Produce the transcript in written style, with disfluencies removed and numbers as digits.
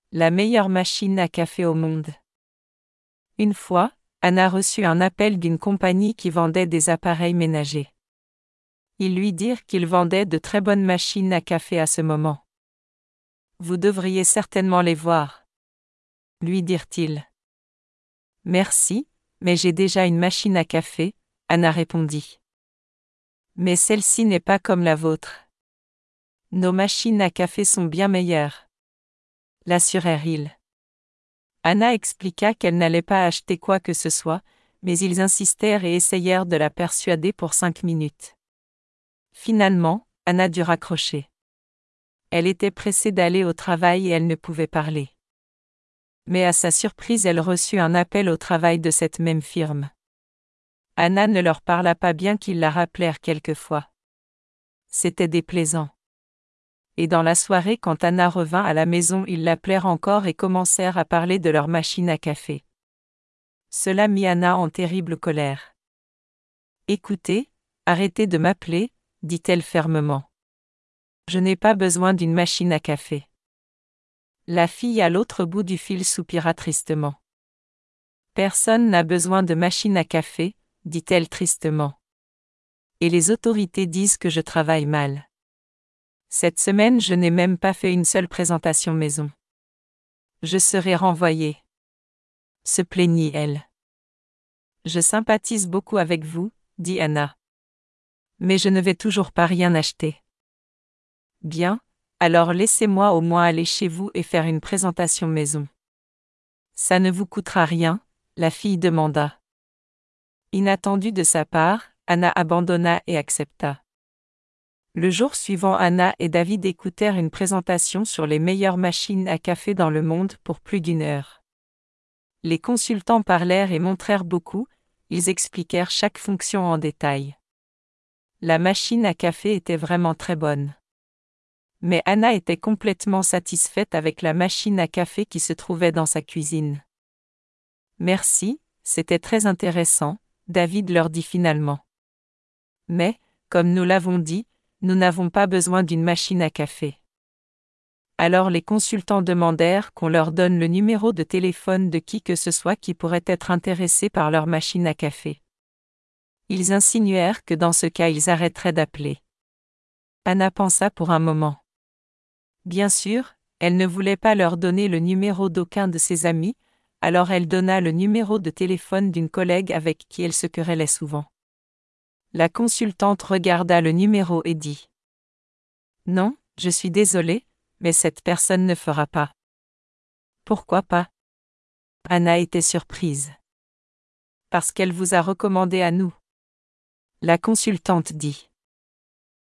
La meilleure machine à café au monde. Une fois, Anna reçut un appel d'une compagnie qui vendait des appareils ménagers. Ils lui dirent qu'ils vendaient de très bonnes machines à café à ce moment. Vous devriez certainement les voir, lui dirent-ils. Merci, mais j'ai déjà une machine à café, Anna répondit. Mais celle-ci n'est pas comme la vôtre. Nos machines à café sont bien meilleures, l'assurèrent-ils. Anna expliqua qu'elle n'allait pas acheter quoi que ce soit, mais ils insistèrent et essayèrent de la persuader pour 5 minutes. Finalement, Anna dut raccrocher. Elle était pressée d'aller au travail et elle ne pouvait parler. Mais à sa surprise, elle reçut un appel au travail de cette même firme. Anna ne leur parla pas bien qu'ils la rappelèrent quelquefois. C'était déplaisant. Et dans la soirée, quand Anna revint à la maison, ils l'appelèrent encore et commencèrent à parler de leur machine à café. Cela mit Anna en terrible colère. « Écoutez, arrêtez de m'appeler, dit-elle fermement. Je n'ai pas besoin d'une machine à café. » La fille à l'autre bout du fil soupira tristement. « Personne n'a besoin de machine à café, dit-elle tristement. Et les autorités disent que je travaille mal. Cette semaine, je n'ai même pas fait une seule présentation maison. Je serai renvoyée. » se plaignit-elle. « Je sympathise beaucoup avec vous, dit Anna. Mais je ne vais toujours pas rien acheter. Bien, alors laissez-moi au moins aller chez vous et faire une présentation maison. Ça ne vous coûtera rien, la fille demanda. Inattendue de sa part, Anna abandonna et accepta. Le jour suivant, Anna et David écoutèrent une présentation sur les meilleures machines à café dans le monde pour plus d'1 heure. Les consultants parlèrent et montrèrent beaucoup, ils expliquèrent chaque fonction en détail. La machine à café était vraiment très bonne. Mais Anna était complètement satisfaite avec la machine à café qui se trouvait dans sa cuisine. Merci, c'était très intéressant, David leur dit finalement. Mais, comme nous l'avons dit, nous n'avons pas besoin d'une machine à café. Alors les consultants demandèrent qu'on leur donne le numéro de téléphone de qui que ce soit qui pourrait être intéressé par leur machine à café. Ils insinuèrent que dans ce cas ils arrêteraient d'appeler. Anna pensa pour un moment. Bien sûr, elle ne voulait pas leur donner le numéro d'aucun de ses amis, alors elle donna le numéro de téléphone d'une collègue avec qui elle se querellait souvent. La consultante regarda le numéro et dit : « Non, je suis désolée, mais cette personne ne fera pas. » « Pourquoi pas ? » Anna était surprise. « Parce qu'elle vous a recommandé à nous. » La consultante dit.